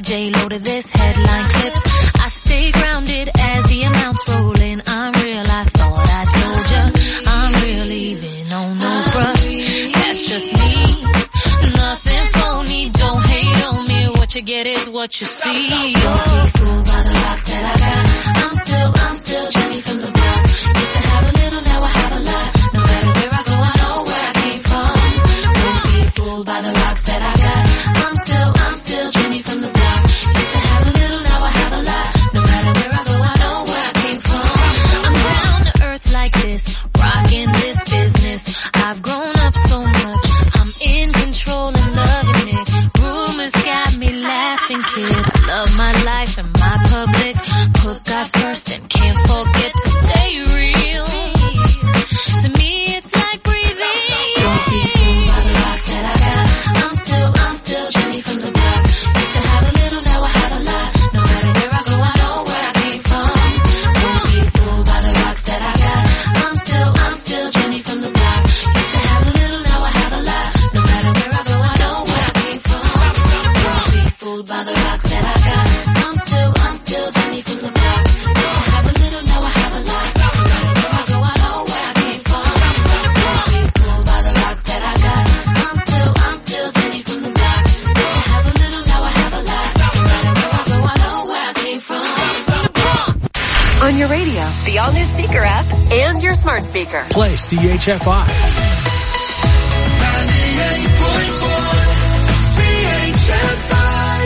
J-Lo to this, headline clips. I stay grounded as the amounts roll in. I'm real, I thought I told ya. I'm real, even on no bruh. That's just me. Nothing phony, don't hate on me. What you get is what you see. Don't be fooled by the rocks that I got. I'm still Jenny from the block. Used to have a little, now I have a lot. No matter where I go, I know where I came from. Don't be fooled by the rocks that I got. I'm still Jenny from the block. Used to have a little, now I have a lot. No matter where I go, I know where I came from. I'm down to earth like this, rocking this business. I've grown up so much, I'm in control and loving it. Rumors got me laughing, kid. I love my life and my public. Put God first and can't forget to stay real. To me, it's like breathing. Don't be fooled by the rocks that I got. I'm still Jenny from the block. Used to have a little, now I have a lot. No matter where I go, I know where I came from. Don't be fooled by the rocks that I got. I'm still Jenny from the block. Used to have a little, now I have a lot. No matter where I go, I know where I came from. Don't be fooled by the rocks that I got. I'm still Jenny from the block. Used to have a little, now I have a lot. No matter where I go, I know where I came from. Don't be fooled by the rocks that I got. I'm still Jenny from the block. Used to have a little, now I have a lot. No matter where I go, I know where I came from. On your radio, the all-new Seeker app, and your smart speaker. Play CHFI. 98.4 CHFI.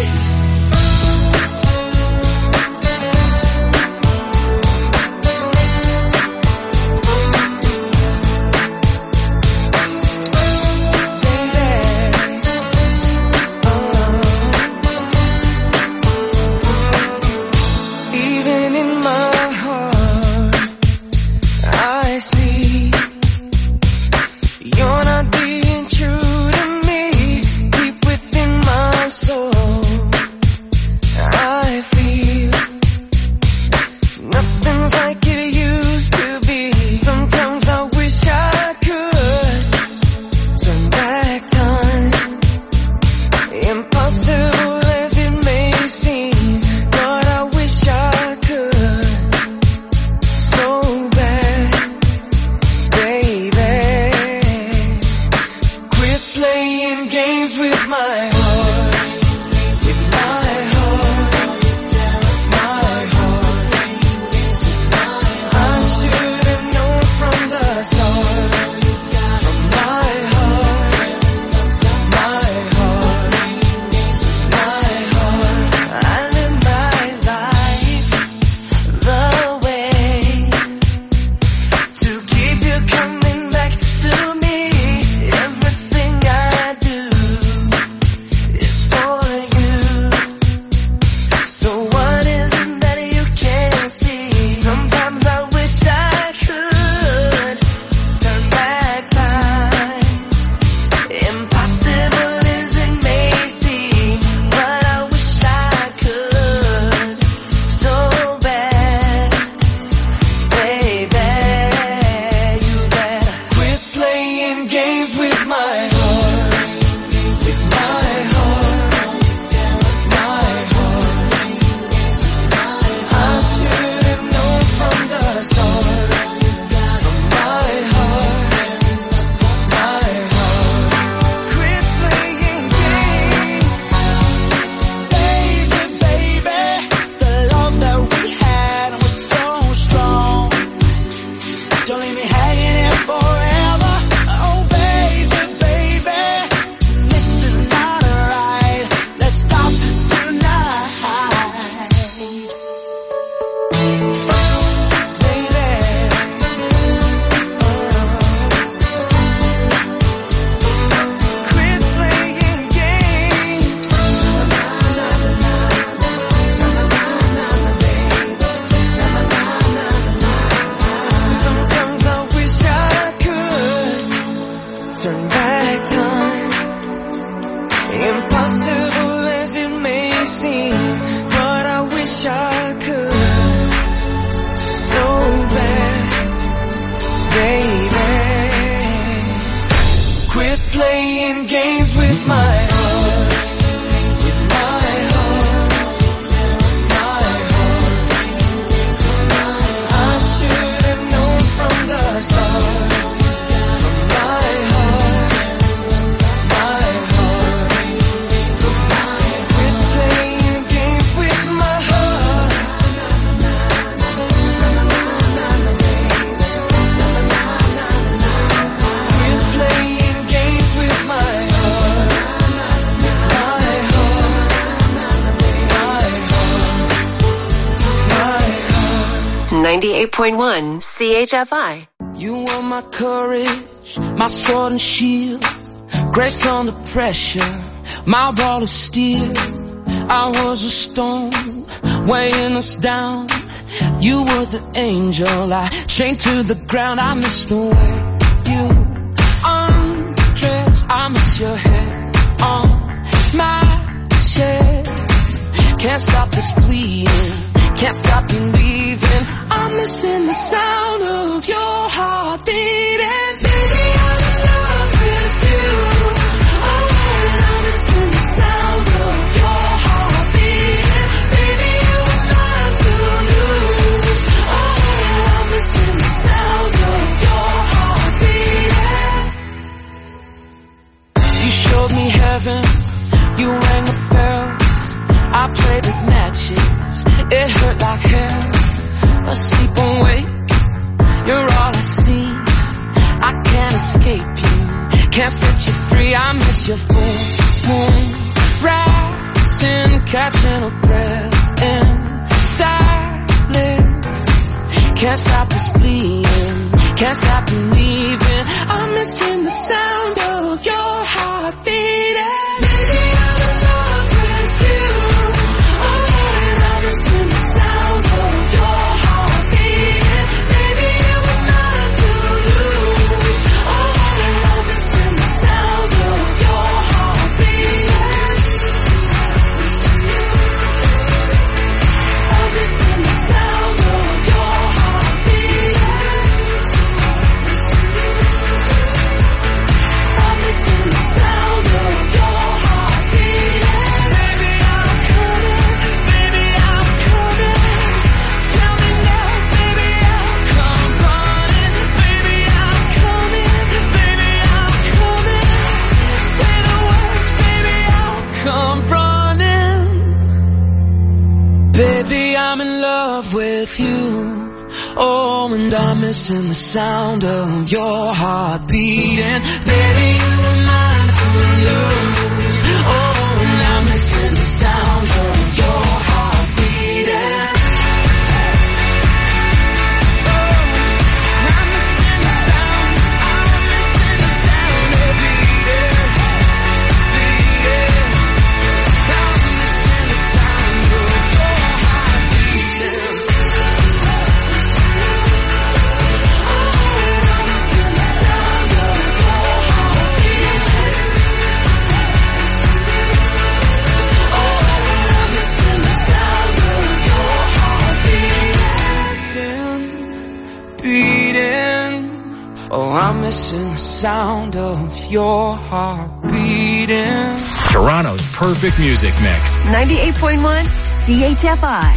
Even in my heart, I see you're not being true to me. Deep within my soul, I feel nothing's like it used to be. Sometimes I wish I could turn back time. Impossible as it may seem, but I wish I could so bad, baby. Quit playing games with my heart, with my heart, my heart. I should have known from the start. From my heart, my heart, my heart. I live my life the way to keep you coming back to me. Everything I do is for you. So what is it that you can't see? Sometimes I wish I could turn back time. Impossible as it may seem, but I wish I could so bad, baby. You better quit playing games with my heart, with my heart, my heart. I should have known from the start. From my heart, my heart. Quit playing games, baby, baby. The love that we had was so strong. Don't leave me hanging here forever. Oh, baby, baby. This is not right. Let's stop this tonight. Quit playing games. Sometimes I wish I could turn back time. Impossible as it may seem, but I wish I could so bad, baby. Quit playing games with my heart, with my heart, 98.1 CHFI. You were my courage, my sword and shield, grace under pressure, my wall of steel. I was a stone, weighing us down. You were the angel, I chained to the ground. I miss the way you undress, I miss your hair on my chest. Can't stop this bleeding, can't stop believing. I'm missing the sound of your heart beating. Baby, I'm in love with you. Oh, I'm missing the sound of your heart beating. Baby, you were mine to lose. Oh, I'm missing the sound of your heart beating. You showed me heaven, you rang the bells, I played with matches, it hurt like hell. Asleep awake, you're all I see. I can't escape you, can't set you free. I miss your full moon rising, catching a breath in silence. Can't stop this bleeding, can't stop believing. I'm missing the sound of your heart beating. Baby, I'm in love with you. Oh, and I'm missing the sound of your heart beating. Baby, you were mine to lose. Oh, and I'm missing the sound of your heart beating. I'm missing the sound of your heart beating. I'm missing the sound of your heart beating. Baby, I'm coming. Baby, I'm coming. Tell me now, baby, I'll come running. Baby, I'm coming. Baby, I'm coming. Say the words, baby, I'll come running. Baby, I'm in love with you. Oh, and I'm missing the sound of your heart beating. Baby, you were mine to lose. Oh, and I'm missing the sound of your heart beating. Oh, I'm missing the sound, I'm missing the sound of beating, beating. I'm missing the sound of your heart beating. Oh, I'm missing the sound of your heart beating. Toronto's perfect music mix. 98.1 CHFI.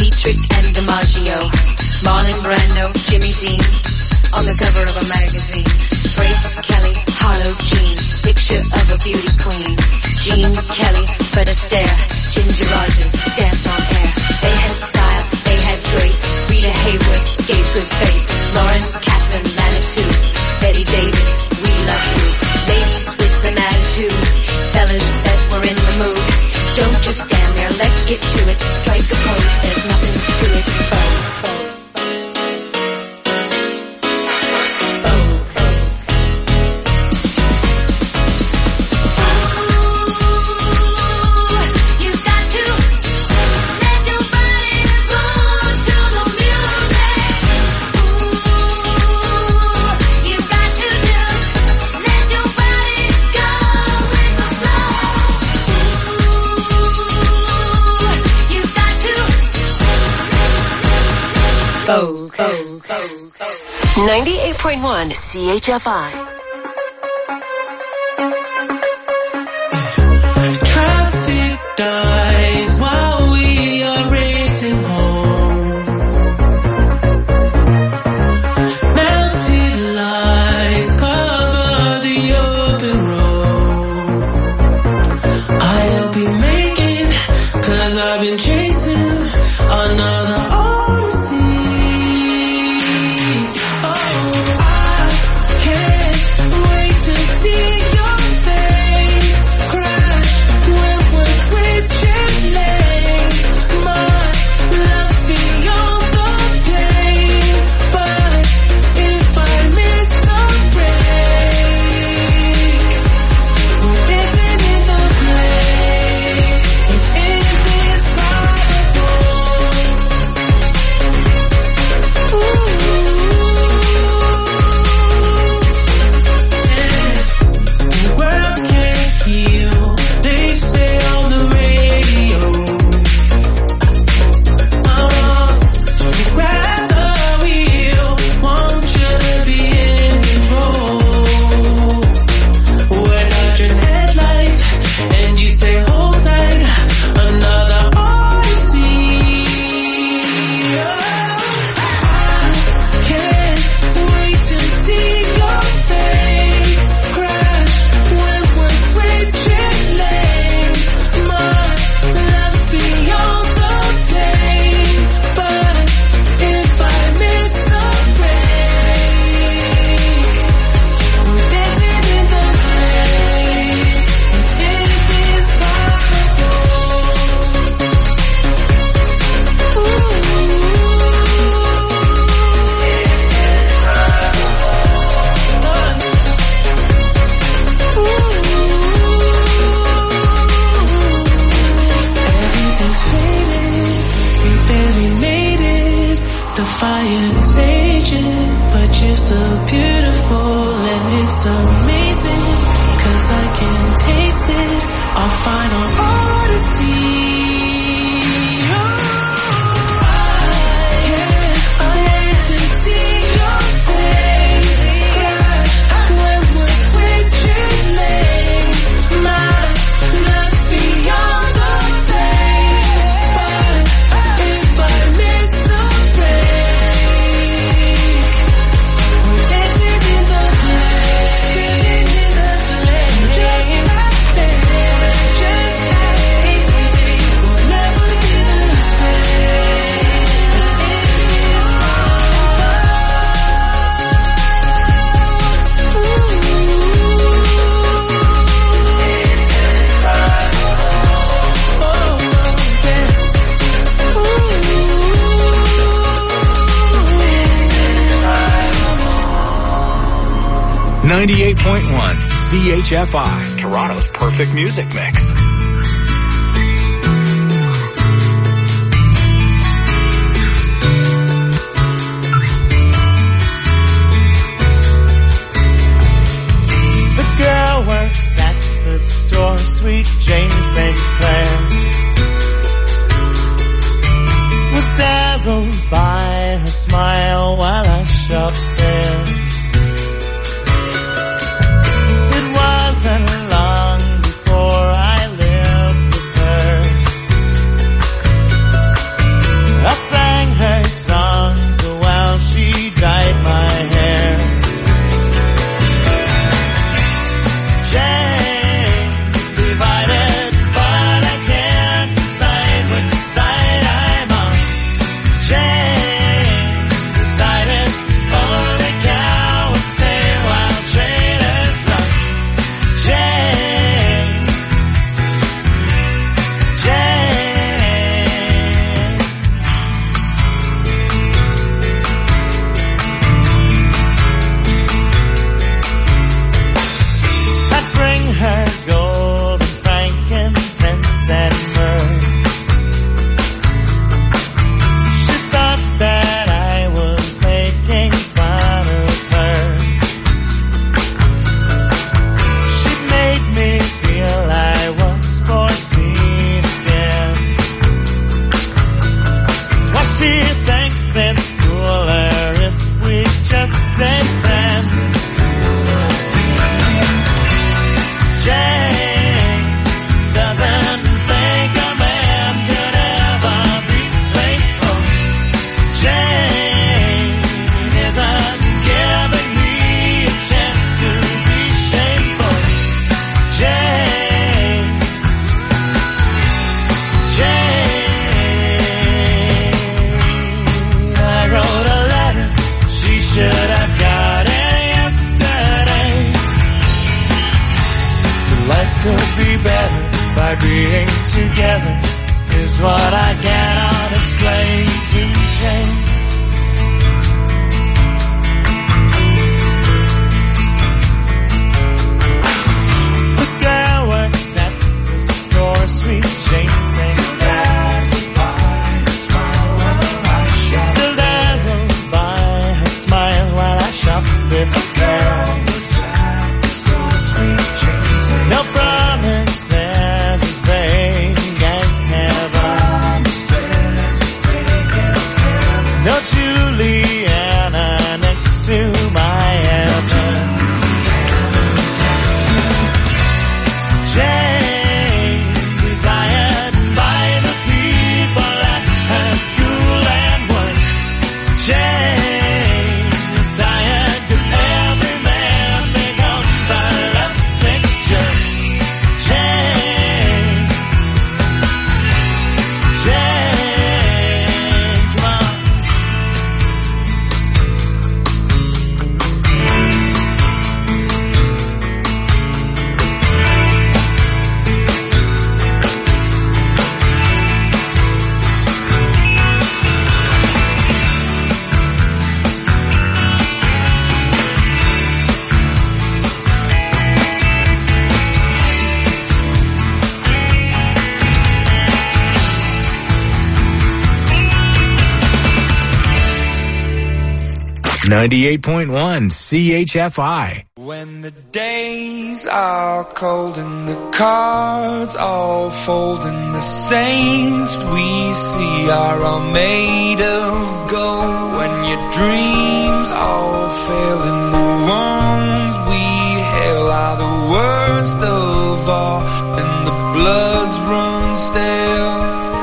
Dietrich and DiMaggio, Marlon Brando, Jimmy Dean, on the cover of a magazine. Grace Kelly, Harlow Jean, picture of a beauty queen. Jean Kelly, Fred Astaire, Ginger Rogers, dance on air. They had style, they had grace. Rita Hayworth gave good face. Lauren Catherine Manitou, Betty Davis, we love you. Ladies with an attitude, fellas that were in the mood. Don't just stand there, let's get to it. Strike a pose, there's nothing to it. Vogue. 98.1 CHFI. Traffic dies while we are racing home. Melted lights cover the open road. I'll be making, 'cause I've been chasing another odyssey. CHFI, Toronto's perfect music mix. The girl works at the store, sweet Jane St. Clair, was dazzled by her smile while I shopped there. I by being together is what I cannot explain to change. The girl works at the store, sweet Jane St. Clair. Still dazzled by her smile while I shop with the girl. No promises as vague as heaven. No Juliana next to my heaven. Jane, desired by the people at her school and work. Jane, desired 'cause every man becomes a lovesick jerk. Jane, come on. .1 CHFI. When the days are cold and the cards all fold and the saints we see are all made of gold, when your dreams all fail and the ones we hail are the worst of all and the bloods run stale,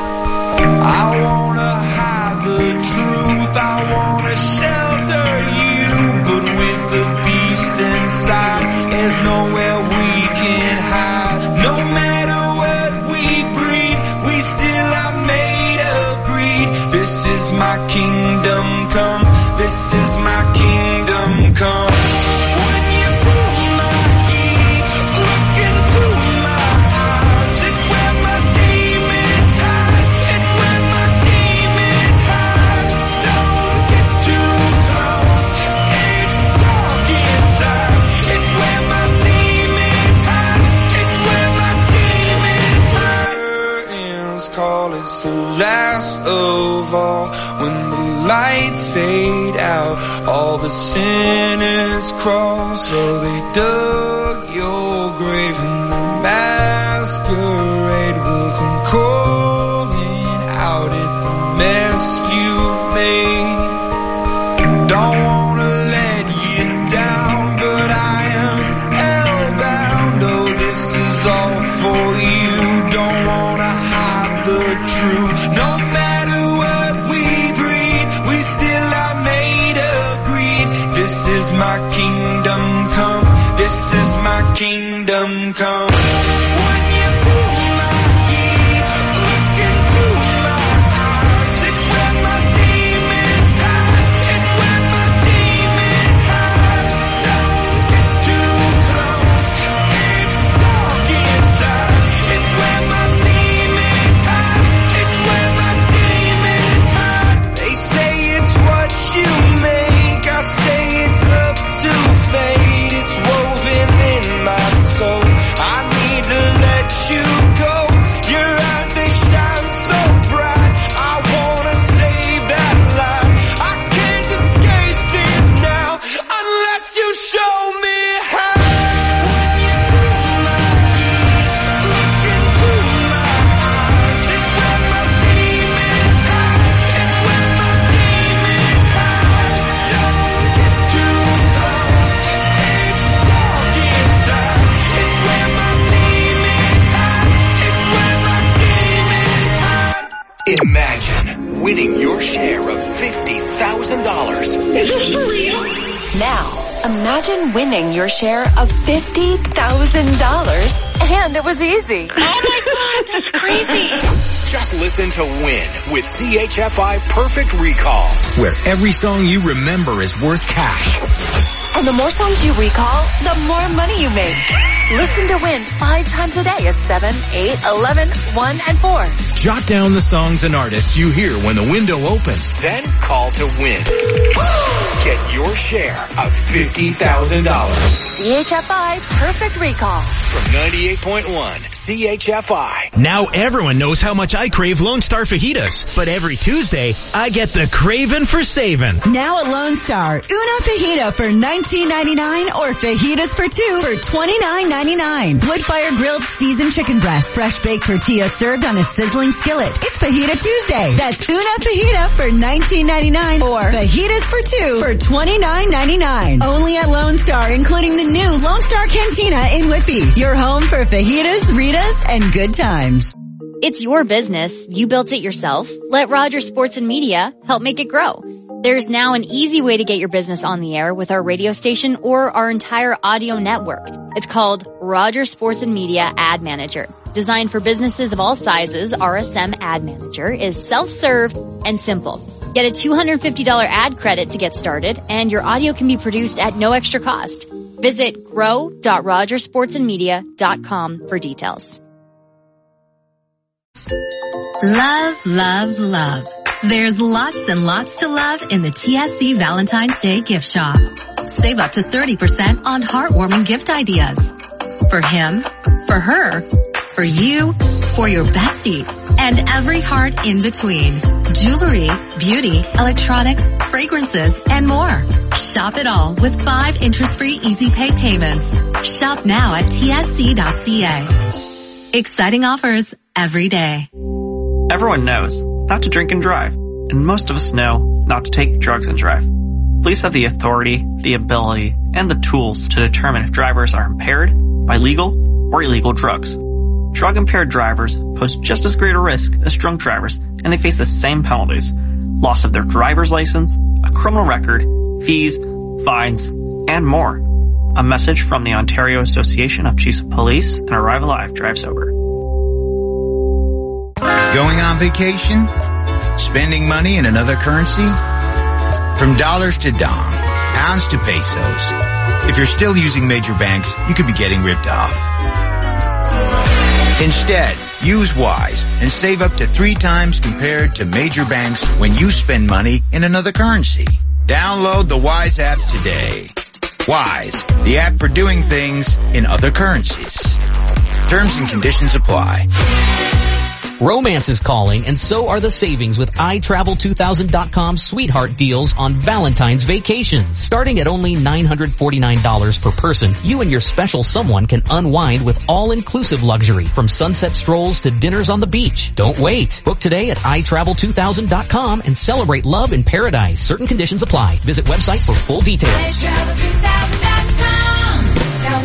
I wanna hide the truth, I wanna shelter you, but with the beast inside, there's nowhere we can hide. No matter what we breed, we still are made of greed. This is my kingdom come, this is my kingdom come. When you pull my key, look into my eyes, it's where my demons hide, it's where my demons hide. Don't get too close, it's dark inside, it's where my demons hide, it's where my demons hide. Curtains call, it's the last of all. When the lights fade out, all the sinners crawl, so they dug your grave and the masquerade will come calling out at the mess you made. Don't wanna let you down, but I am hellbound. Oh, this is all for you. Don't wanna hide the truth. No matter what we breed, we still are made of greed. This is my kingdom come, this is my kingdom come. When you pull my key, look into my eyes, it's where my demons hide, it's where my demons hide. Don't get too close, it's dark inside, it's where my demons hide, it's where my demons hide. They say it's what you make, I say it's up to fate, it's woven in my soul. I need to let you go. Your eyes, they shine so bright. I wanna save that light. I can't escape this now unless you show me how. When you pull my key, look into my eyes, it's where my demons hide, it's where my demons hide. Don't get too close, it's dark inside, it's where my demons hide, it's where my demons hide. Imagine winning your share of $50,000. Now, imagine winning your share of $50,000 and it was easy. Oh my God, that's crazy. Just listen to Win with CHFI Perfect Recall, where every song you remember is worth cash. And the more songs you recall, the more money you make. Listen to Win 5 times a day at 7, 8, 11, 1, and 4. Jot down the songs and artists you hear when the window opens. Then call to win. Get your share of $50,000. CHFI Perfect Recall. From 98.1 CHFI. Now everyone knows how much I crave Lone Star fajitas. But every Tuesday, I get the craving for saving. Now at Lone Star, una fajita for $19.99 or fajitas for 2 for $29.99. Wood-fire grilled seasoned chicken breast, fresh baked tortilla served on a sizzling skillet. It's Fajita Tuesday. That's una fajita for $19.99 or fajitas for 2 for $29.99. Only at Lone Star, including the new Lone Star Cantina in Whitby. Your home for fajitas, Ritas, and good times. It's your business. You built it yourself. Let Rogers Sports and Media help make it grow. There's now an easy way to get your business on the air with our radio station or our entire audio network. It's called Rogers Sports and Media Ad Manager. Designed for businesses of all sizes, RSM Ad Manager is self-serve and simple. Get a $250 ad credit to get started, and your audio can be produced at no extra cost. Visit grow.rogersportsandmedia.com for details. Love, love, love. There's lots and lots to love in the TSC Valentine's Day gift shop. Save up to 30% on heartwarming gift ideas. For him, for her, for you, for your bestie, and every heart in between. Jewelry, beauty, electronics, fragrances, and more. Shop it all with 5 interest-free easy pay payments. Shop now at tsc.ca. Exciting offers every day. Everyone knows not to drink and drive, and most of us know not to take drugs and drive. Police have the authority, the ability, and the tools to determine if drivers are impaired by legal or illegal drugs. Drug-impaired drivers pose just as great a risk as drunk drivers, and they face the same penalties: loss of their driver's license, a criminal record, fees, fines, and more. A message from the Ontario Association of Chiefs of Police and Arrive Alive Drive Sober. Going on vacation? Spending money in another currency? From dollars to dong, pounds to pesos. If you're still using major banks, you could be getting ripped off. Instead, use Wise and save up to 3 times compared to major banks when you spend money in another currency. Download the Wise app today. Wise, the app for doing things in other currencies. Terms and conditions apply. Romance is calling, and so are the savings with iTravel2000.com's sweetheart deals on Valentine's vacations. Starting at only $949 per person, you and your special someone can unwind with all-inclusive luxury, from sunset strolls to dinners on the beach. Don't wait. Book today at iTravel2000.com and celebrate love in paradise. Certain conditions apply. Visit website for full details. iTravel2000.com. Dial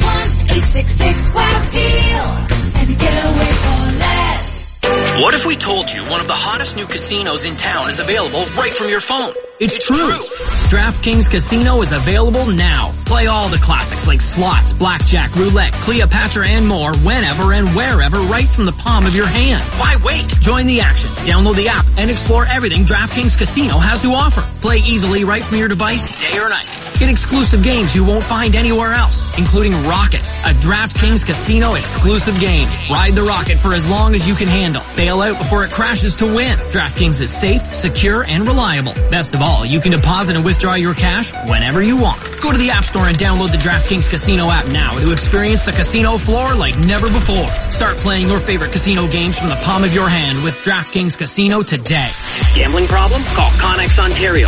1-866-WOW-DEAL and get away for less. What if we told you one of the hottest new casinos in town is available right from your phone? It's true. DraftKings Casino is available now. Play all the classics like slots, blackjack, roulette, Cleopatra, and more whenever and wherever right from the palm of your hand. Why wait? Join the action. Download the app and explore everything DraftKings Casino has to offer. Play easily right from your device, day or night. Get exclusive games you won't find anywhere else, including Rocket, a DraftKings Casino exclusive game. Ride the rocket for as long as you can handle. Bail out before it crashes to win. DraftKings is safe, secure, and reliable. Best of all, you can deposit and withdraw your cash whenever you want. Go to the App Store and download the DraftKings Casino app now to experience the casino floor like never before. Start playing your favorite casino games from the palm of your hand with DraftKings Casino today. Gambling problem? Call Connex Ontario,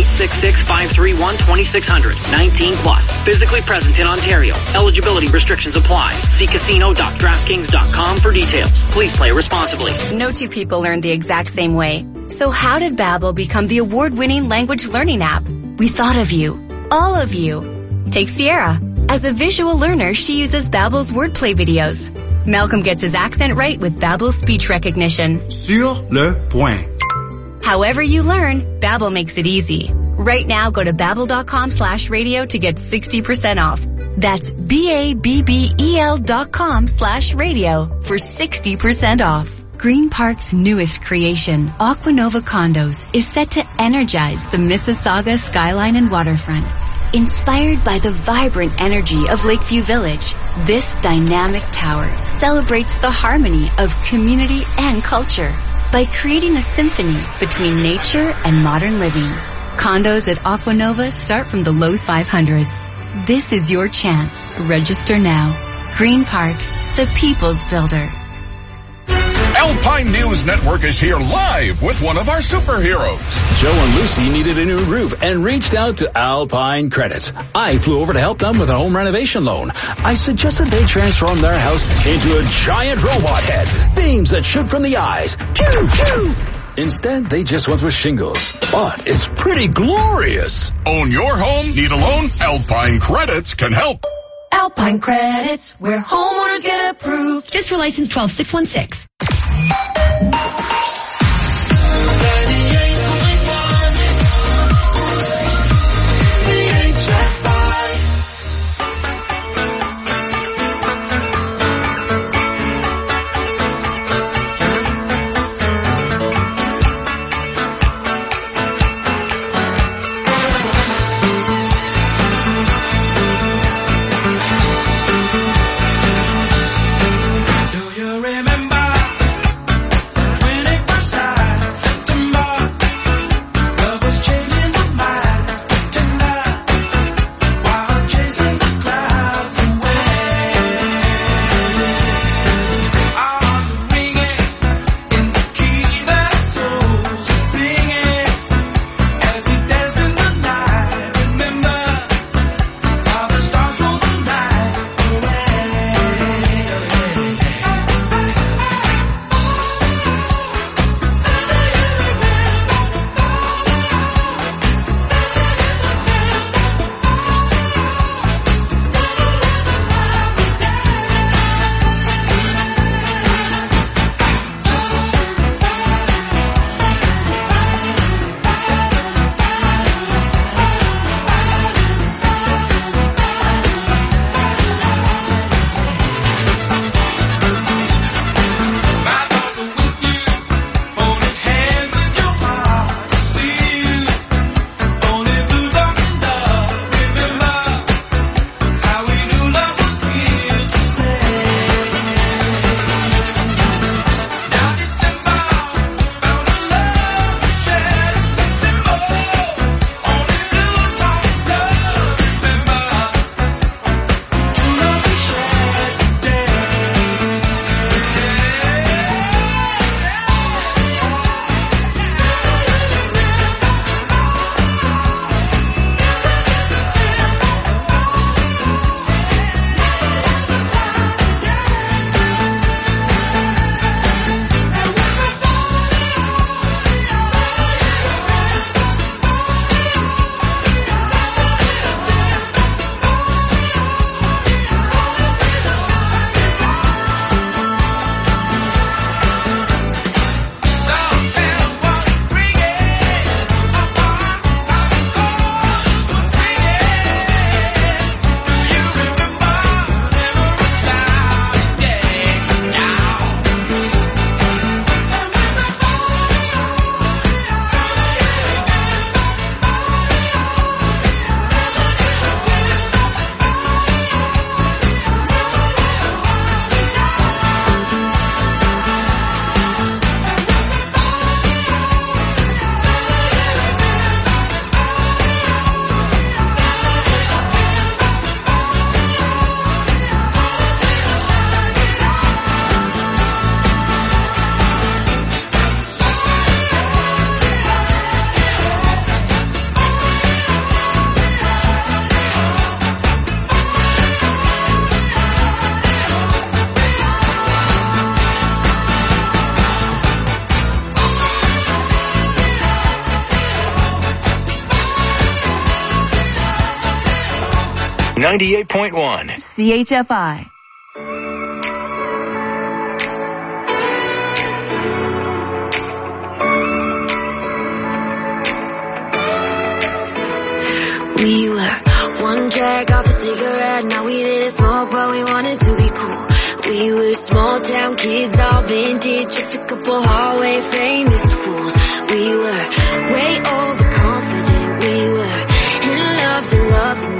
1-866-531-2600. 19 plus. Physically present in Ontario. Eligibility restrictions apply. See casino.draftkings.com for details. Please play responsibly. No two people learn the exact same way. So how did Babbel become the award-winning language learning app? We thought of you. All of you. Take Sierra. As a visual learner, she uses Babbel's wordplay videos. Malcolm gets his accent right with Babbel's speech recognition. Sur le point. However you learn, Babbel makes it easy. Right now, go to babbel.com/radio to get 60% off. That's BABBEL.com/radio for 60% off. Green Park's newest creation, Aquanova Condos, is set to energize the Mississauga skyline and waterfront. Inspired by the vibrant energy of Lakeview Village, this dynamic tower celebrates the harmony of community and culture by creating a symphony between nature and modern living. Condos at Aquanova start from the low 500s. This is your chance. Register now. Green Park, the People's Builder. Alpine News Network is here live with one of our superheroes. Joe and Lucy needed a new roof and reached out to Alpine Credit. I flew over to help them with a home renovation loan. I suggested they transform their house into a giant robot head, beams that shoot from the eyes. Pew, pew! Instead, they just went with shingles. But it's pretty glorious. Own your home? Need a loan? Alpine Credits can help. Alpine Credits, where homeowners get approved. Just for license 12616. .1 CHFI. We were one drag off a cigarette, now we didn't smoke, but we wanted to be cool. We were small town kids, all vintage, just a couple hallway famous fools. We were way overconfident, we were in love and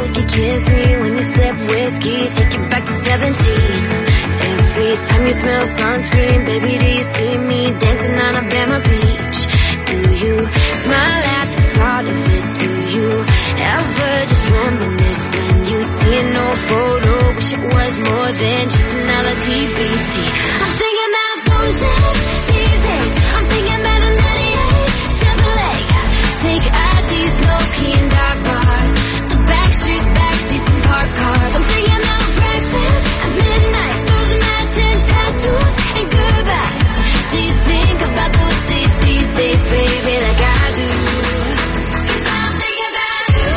could kiss me when you sip whiskey, take you back to 17. Every time you smell sunscreen, baby, do you see me dancing on Alabama Beach? Do you smile at the thought of it? Do you ever just reminisce when you see an old photo? Wish it was more than just another TBT. I'm thinking about those days, these days. I'm thinking about a 98 Chevrolet. Think IDs, low-key and dark bars. The back streets, backseats and parked cars. I'm thinking about breakfast at midnight. Those matching tattoos and goodbyes. Do you think about those days, these days, baby, like I do? I'm thinking about you.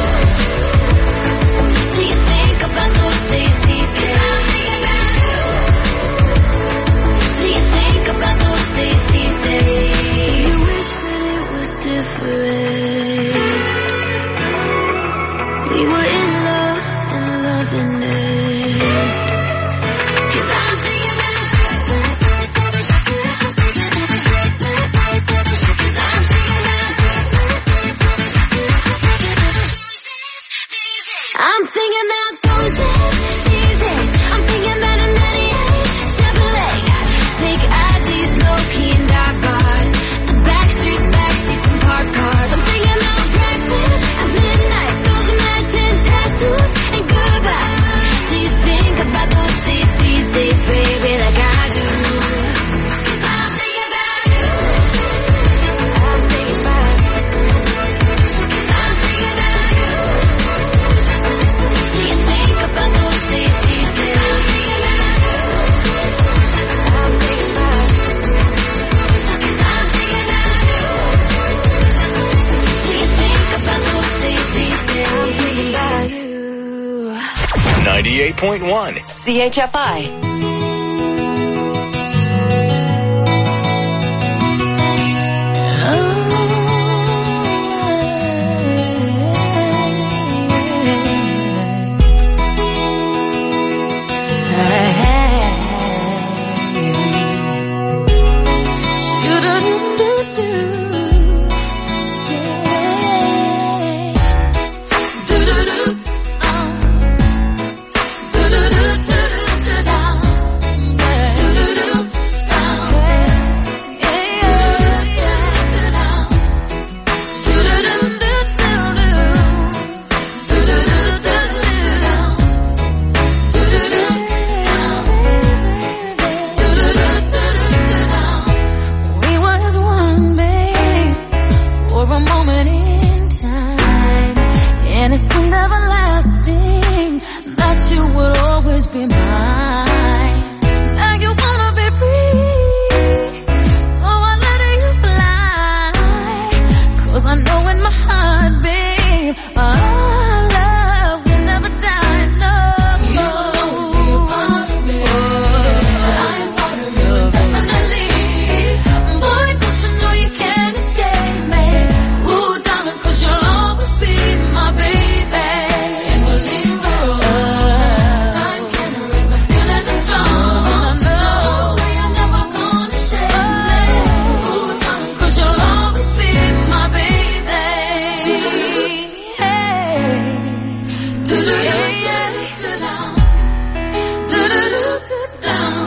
Do you think about those days, these days? I'm thinking about you. Do you think about those days, these days? You wish that it was different. We were in love and loving it. 'Cause I'm thinking about you. 'Cause I'm thinking about you. I'm thinking about those days, these days. I'm thinking about a 98 Chevrolet. Think IDs, low-key and dark bars. The back streets, backseats and parked cars. I'm thinking about breakfast at midnight. Those matching tattoos and goodbyes. Do you think about those days, these days, baby, like I do? 'Cause I'm thinking about you. I'm thinking about you. 'Cause I'm thinking about you. Do you think about those days, these days? I'm thinking about you. I'm thinking about you. 'Cause I'm thinking about you. Do you think about those days, these days? I'm thinking about you. 98.1 CHFI. We was one, babe, for a moment in time, and it seemed everlasting that you would always be mine. Now you wanna be free, so I let you fly. 'Cause I know in my heart, babe, our love will never die. No, you'll always be a part of me. I'm part of you indefinitely. Boy, don't you know you can't escape me? Ooh, darling, 'cause you'll always be my baby. And we'll linger on. Time can erase the feeling that's strong. And I know you're never gonna shake me. Ooh, darling, 'cause you'll always be my baby. Hey. Do-do-do-do-do-down. Do-do-do-do-down.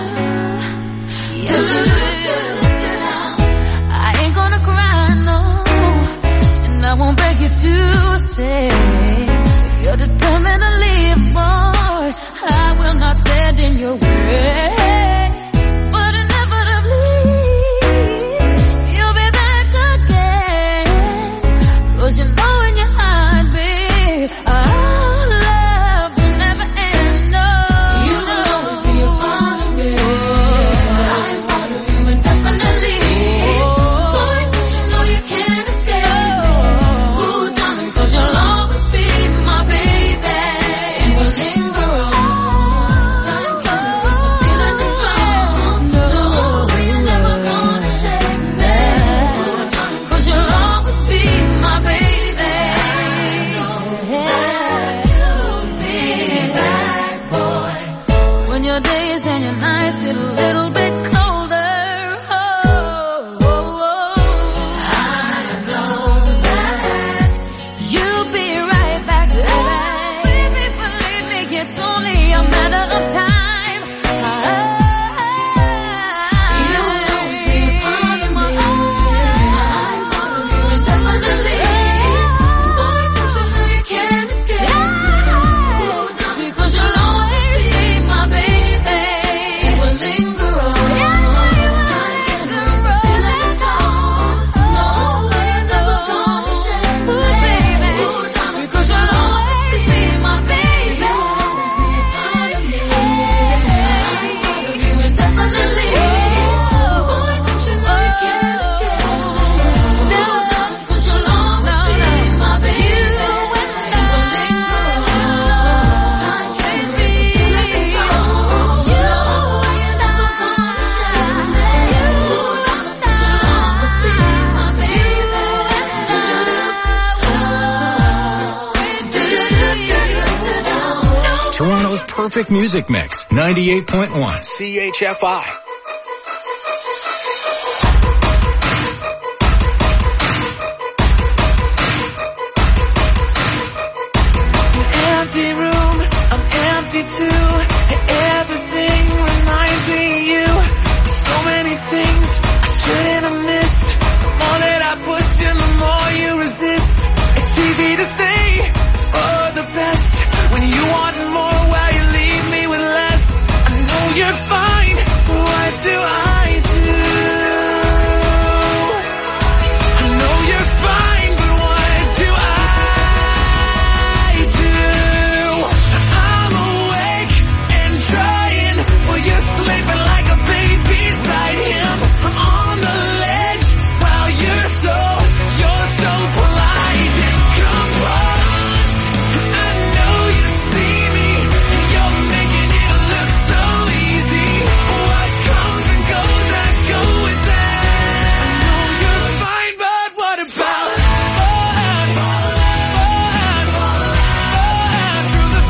Do-do-do-do-down. I ain't gonna cry, no, and I won't beg you to stay. If you're determined to leave, boy, I will not stand in your way. But inevitably, you'll be back again. 'Cause you know in your heart, babe, our love will never end. No, you'll always be a part of me. I'm part of you indefinitely. Boy, don't you know you can't escape me? Ooh, darling, 'cause you'll always it's only a matter of time. Toronto's perfect music mix, 98.1 CHFI. Empty room, I'm empty too. Everything reminds me of you. So many things I shouldn't have missed. The more that I push you, the more you resist. It's easy to say it's for the best when you want more while you leave me with less. I know you're fine, but what do I do? I know you're fine, but what do I do? I'm awake and trying while you're sleeping like a baby beside him. I'm on the ledge while you're so polite and composed. I know you see me, you're making it look so easy. What comes and goes, I go with that. I know you're fine, but what about through the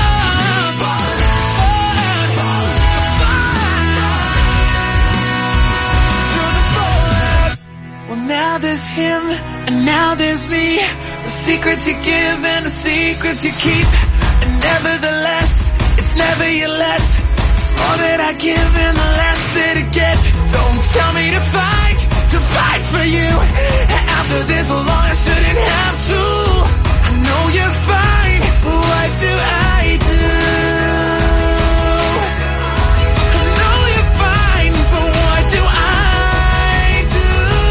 Well, now there's him, and now there's me. The secrets you give and the secrets you keep. And nevertheless, it's never your let. It's more that I give and the less that I get. Don't tell me to fight for you. After this long, I shouldn't have to. I know you're fine, but what do I do? I know you're fine, but what do I do?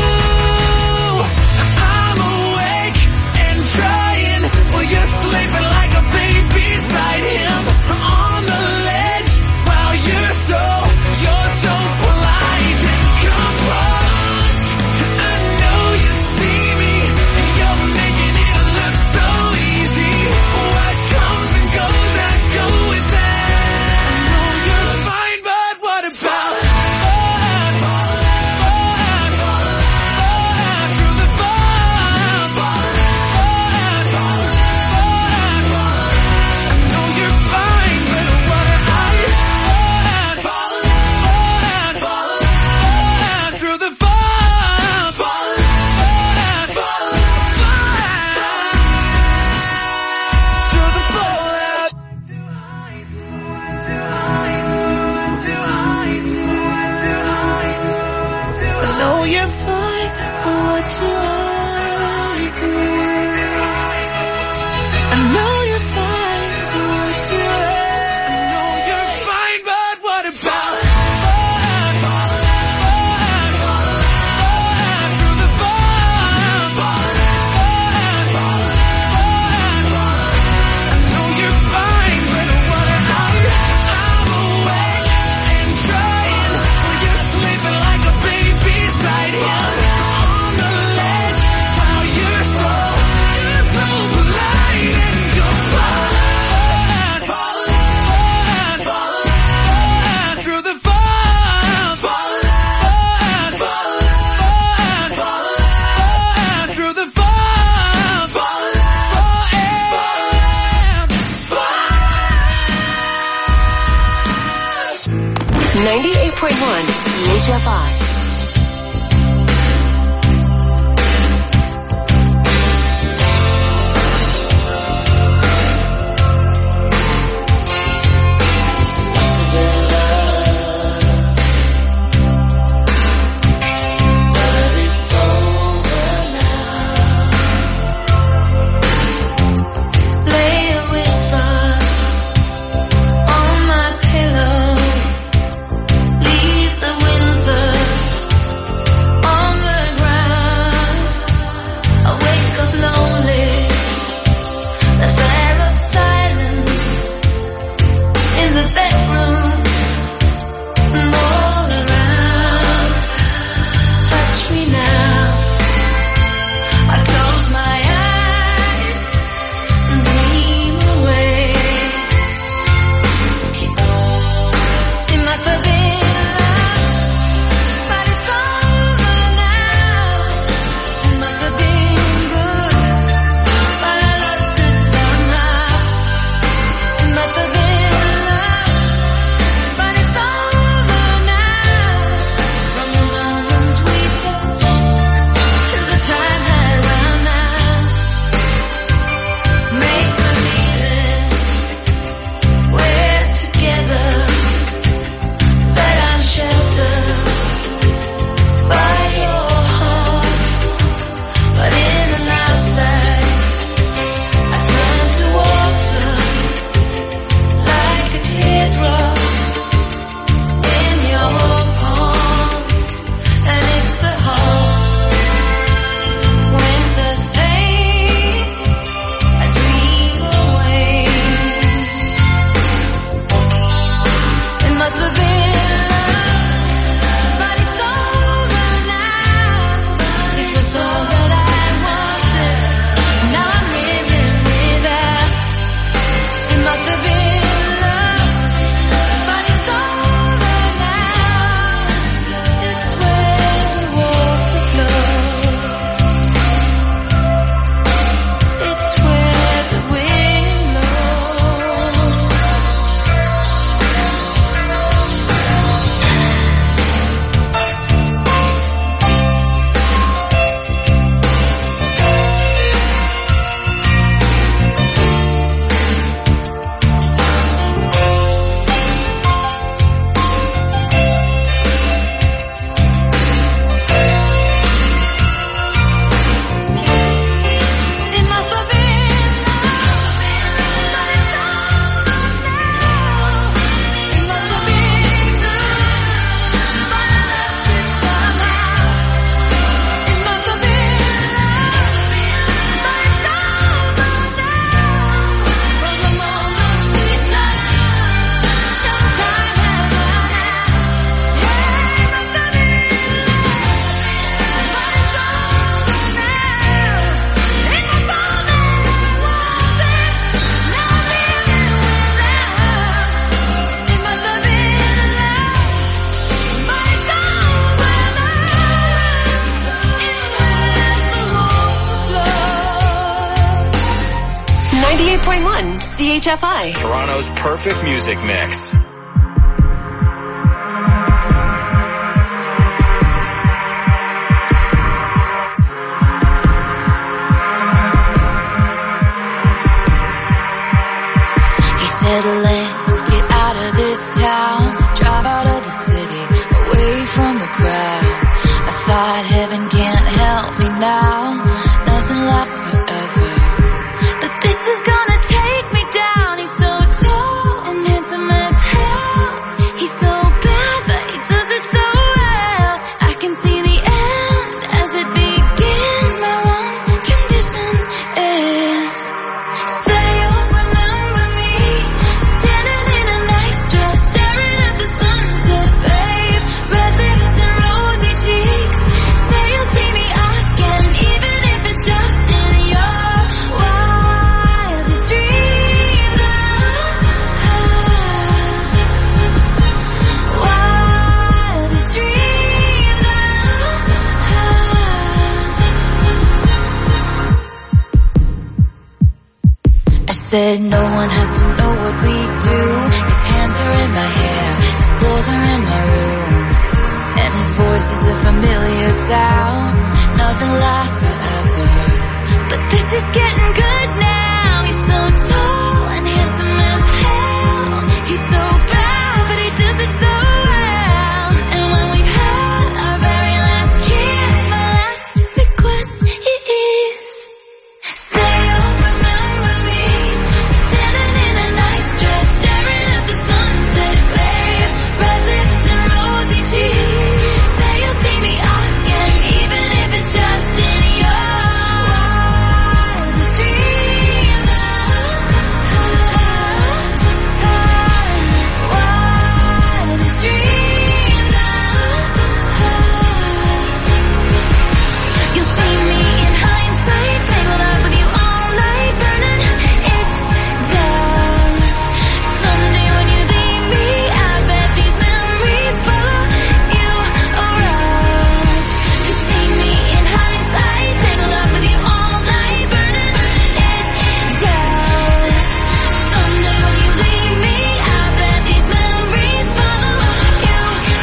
I'm awake and trying while you're sleeping like a baby beside him. I'm on the ledge while you're so polite and composed. I know you see me, you're making it look so easy. What comes and goes, I go with that. I know you're fine, but what about through the I know you're fine, but what through the I know you're fine, but what do I do? I know you're fine, but what do I know you're fine, but what about through the I know you're fine, but what I'm awake and trying while you're sleeping like a baby beside him. On the ledge while you're so polite and composed. Through the through the 98.1 CHFI. 98.1 CHFI. Toronto's perfect music mix. He said, let's get out of this town, drive out of the city, away from the crowds. I thought heaven can't help me now, nothing lasts forever. But this is gonna take me down. He's so tall and handsome as hell. He's so bad, but he does it so well. I can see the end as it begins. My one condition is, say you'll remember me, standing in a nice dress, staring at the sunset, babe. Red lips and rosy cheeks. Say you'll see me again, even if it's just in your wildest dreams. Wildest dreams. I said no one has to know what we do. His hands are in my hair, his clothes are in my room, and his voice is a familiar sound. Nothing lasts forever, but this is getting good now. He's so tall and handsome as hell. He's so bad, but he does it so well. And when we've had our very last kiss, my last request is, say you'll remember me, standing in a nice dress, staring at the sunset, babe. Red lips and rosy cheeks. Say you'll see me again, even if it's just in your wildest dreams. Wildest dreams. You'll see me in hindsight, tangled up with you all night, burning it down. Someday when you leave me, I bet these memories follow you around. You see me in hindsight, tangled up with you all night, burning it down. Someday when you leave me, I bet these memories follow you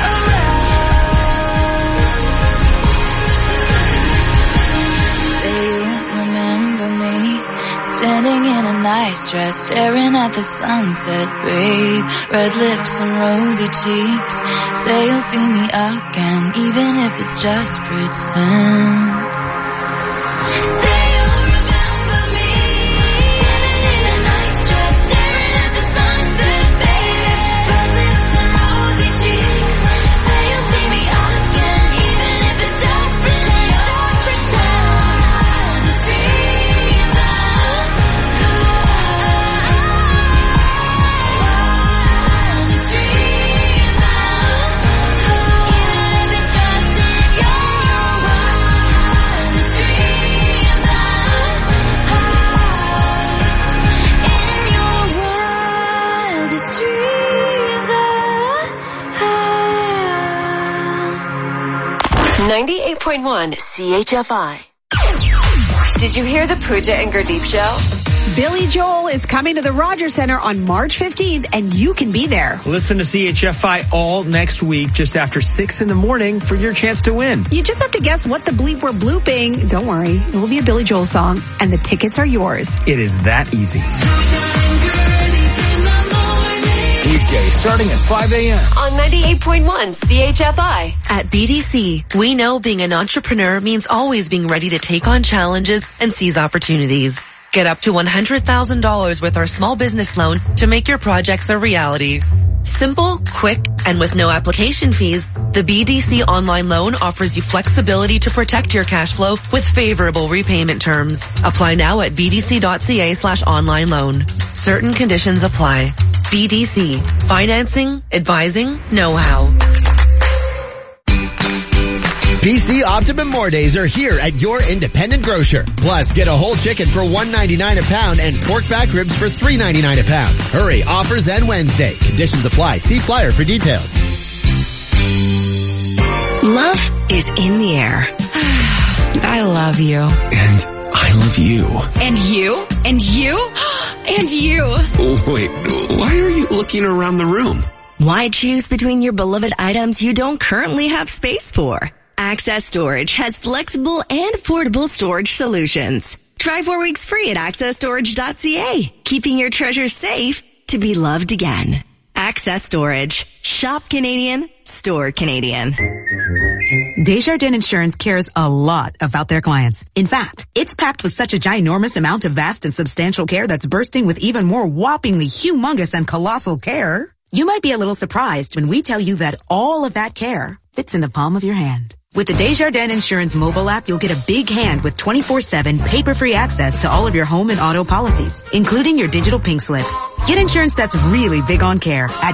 around. Say you remember me, standing in a nice dress, staring at the sunset, babe. Red lips and rosy cheeks. Say you'll see me again, even if it's just pretend. Say you'll remember me, standing in a nice dress, staring at the sunset, babe. Red lips and rosy cheeks. Say you'll see me again, even if it's just pretend. Wildest dreams. Wildest dreams. Even if it's just in your wildest dreams. In your wildest dreams. 98.1 CHFI. Did you hear the Pooja and Gurdeep show? Billy Joel is coming to the Rogers Center on March 15th, and you can be there. Listen to CHFI all next week just after 6 in the morning for your chance to win. You just have to guess what the bleep we're blooping. Don't worry, it will be a Billy Joel song, and the tickets are yours. It is that easy. Weekdays starting at 5 a.m. On 98.1 CHFI. At BDC, we know being an entrepreneur means always being ready to take on challenges and seize opportunities. Get up to $100,000 with our small business loan to make your projects a reality. Simple, quick, and with no application fees, the BDC online loan offers you flexibility to protect your cash flow with favorable repayment terms. Apply now at bdc.ca/online loan. Certain conditions apply. BDC. Financing, advising, know-how. PC Optimum More Days are here at your independent grocer. Plus, get a whole chicken for $1.99 a pound and pork back ribs for $3.99 a pound. Hurry, offers end Wednesday. Conditions apply. See flyer for details. Love is in the air. I love you. And I love you. And you? And you? And you. Wait, why are you looking around the room? Why choose between your beloved items you don't currently have space for? Access Storage has flexible and affordable storage solutions. Try 4 weeks free at accessstorage.ca, keeping your treasures safe to be loved again. Access Storage. Shop Canadian, store Canadian. Desjardins Insurance cares a lot about their clients. In fact, it's packed with such a ginormous amount of vast and substantial care that's bursting with even more whoppingly humongous and colossal care. You might be a little surprised when we tell you that all of that care fits in the palm of your hand. With the Desjardins Insurance mobile app, you'll get a big hand with 24/7 paper-free access to all of your home and auto policies, including your digital pink slip. Get insurance that's really big on care at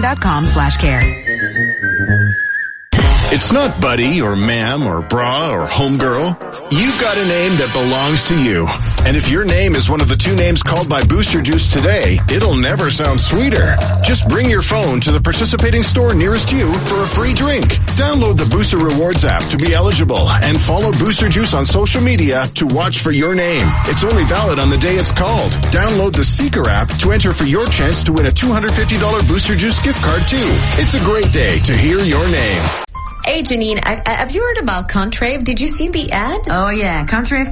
Desjardins.com/care. It's not buddy or ma'am or bra or homegirl. You've got a name that belongs to you. And if your name is one of the 2 names called by Booster Juice today, it'll never sound sweeter. Just bring your phone to the participating store nearest you for a free drink. Download the Booster Rewards app to be eligible and follow Booster Juice on social media to watch for your name. It's only valid on the day it's called. Download the Seeker app to enter for your chance to win a $250 Booster Juice gift card too. It's a great day to hear your name. Hey, Janine, have you heard about Contrave? Did you see the ad? Oh yeah, Contrave.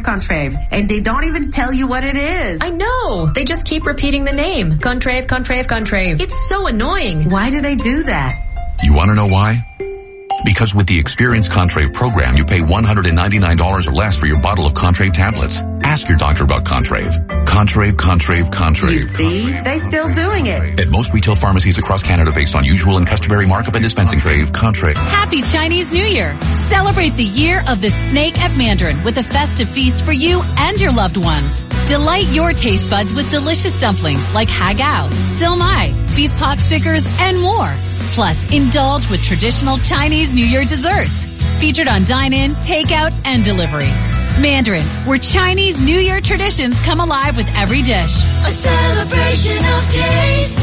And they don't even tell you what it is. I know. They just keep repeating the name. Contrave. It's so annoying. Why do they do that? You want to know why? Because with the Experience Contrave program, you pay $199 or less for your bottle of Contrave tablets. Ask your doctor about Contrave. Contrave. You see? They still doing it. At most retail pharmacies across Canada based on usual and customary markup and dispensing. Contrave. Happy Chinese New Year. Celebrate the year of the snake at Mandarin with a festive feast for you and your loved ones. Delight your taste buds with delicious dumplings like hagao, silmai, beef pot stickers, and more. Plus, indulge with traditional Chinese New Year desserts. Featured on dine-in, takeout, and delivery. Mandarin, where Chinese New Year traditions come alive with every dish. A celebration of taste.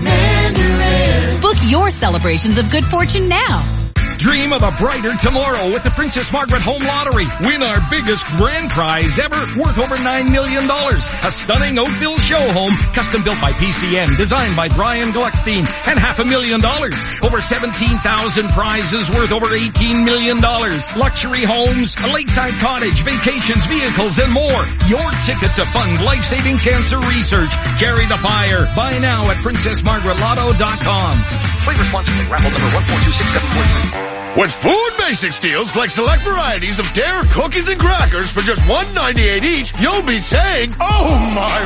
Mandarin. Book your celebrations of good fortune now. Dream of a brighter tomorrow with the Princess Margaret Home Lottery. Win our biggest grand prize ever, worth over $9 million. A stunning Oakville show home, custom built by PCN, designed by Brian Gluckstein, and $500,000. Over 17,000 prizes worth over $18 million. Luxury homes, a lakeside cottage, vacations, vehicles, and more. Your ticket to fund life-saving cancer research. Carry the fire. Buy now at PrincessMargaretLotto.com. Play responsibly. Raffle number 1426743. With Food Basics deals like select varieties of Dare cookies and crackers for just $1.98 each, you'll be saying, oh my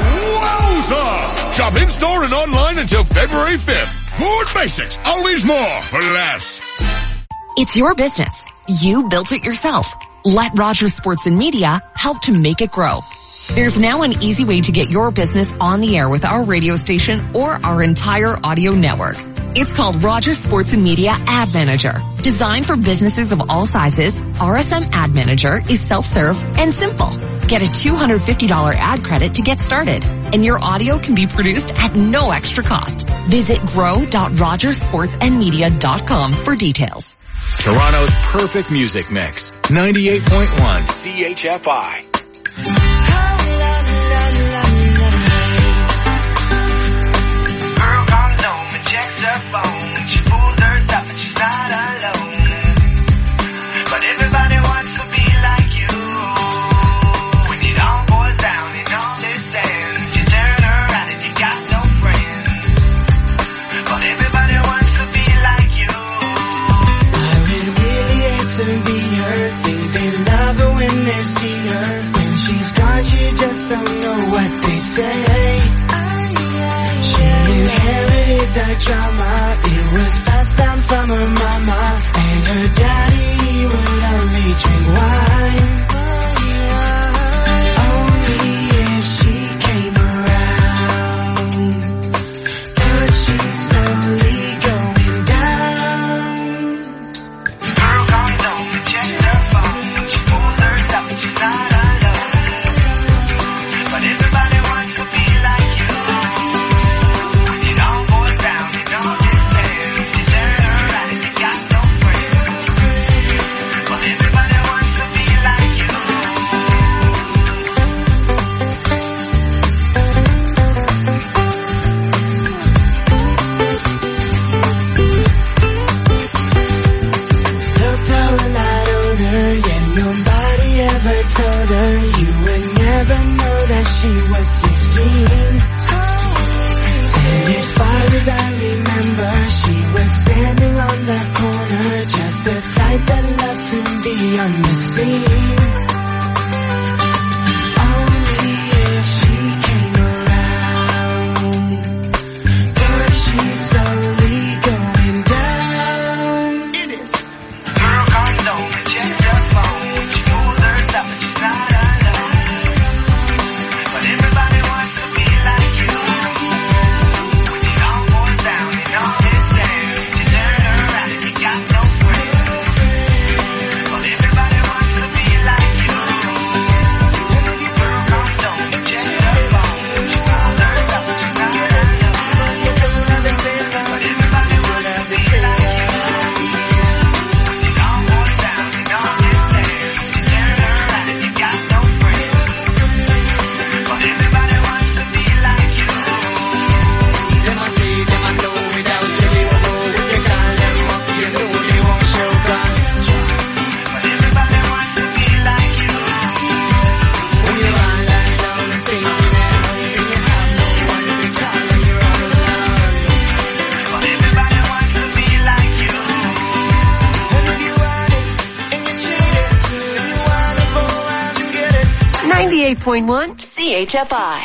wowza! Shop in-store and online until February 5th. Food Basics, always more for less. It's your business. You built it yourself. Let Rogers Sports and Media help to make it grow. There's now an easy way to get your business on the air with our radio station or our entire audio network. It's called Rogers Sports and Media Ad Manager. Designed for businesses of all sizes, RSM Ad Manager is self-serve and simple. Get a $250 ad credit to get started, and your audio can be produced at no extra cost. Visit grow.rogersportsandmedia.com for details. Toronto's perfect music mix. 98.1 CHFI. Drama, it was passed down from her mama, and her daddy would only drink wine. Only if she came around, but she's slowly going down. Girl, calm down, check the phone. She pulled her up, she's not alone. But everybody wants to be like you. When it all boils down, it all 98.1 CHFI.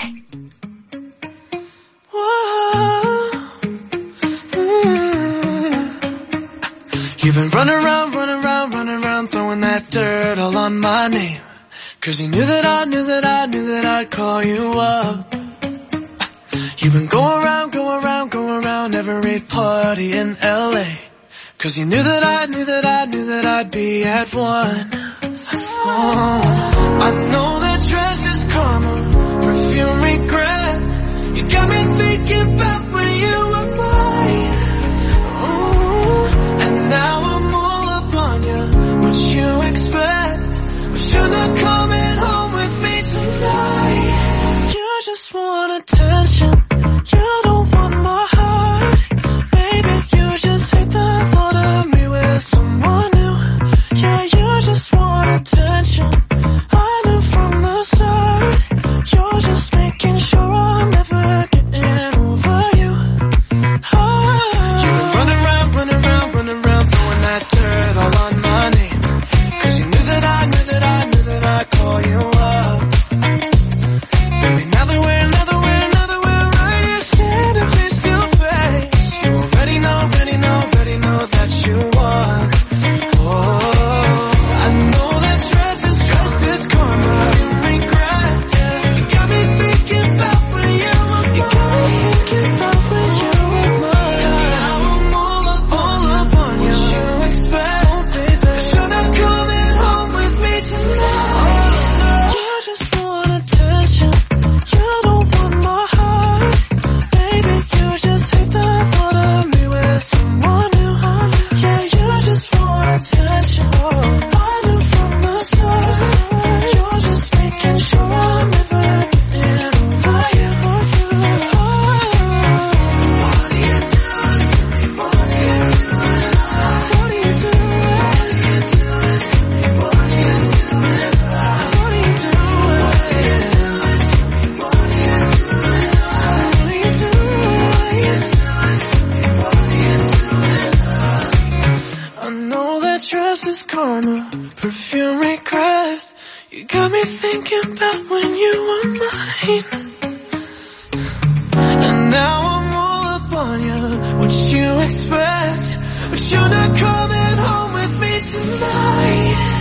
You've been running around, throwing that dirt all on my name. 'Cause you knew that I'd call you up. You've been going around every party in LA. 'Cause you knew that I'd be at one. Oh, I know that dress is karma, perfume regret. You got me thinking about when you were mine. Oh, and now I'm all up on you. What you expect? But you're not coming home with me tonight. You just want attention. You don't want my heart. Baby, you just hate the thought of me with someone new. Yeah, you just want attention. I knew from the start. You're just making sure I'm never getting over you. You've been running around, throwing that dirt all on my name. 'Cause you knew that I'd call you up. Baby, now that we're right here standing face to face, you already know that you won. Oh, I know that dress is karma, regret. Yeah. You got me thinking about when you were mine. Now I'm all up on you. What you expect? Oh, baby, but you're not coming home with me tonight. You just want attention. You don't want my heart. Baby, you just hate the thought of me with someone new. Yeah, you just want attention. I knew from the start. You're just making sure I'm never getting over you. What do you do to me? What do you do? What do you do? What do you do? I know that dress is karma, perfume regret. You got me thinking about when you were mine. And now I'm all up on you. What you expect? But you're not coming home with me tonight.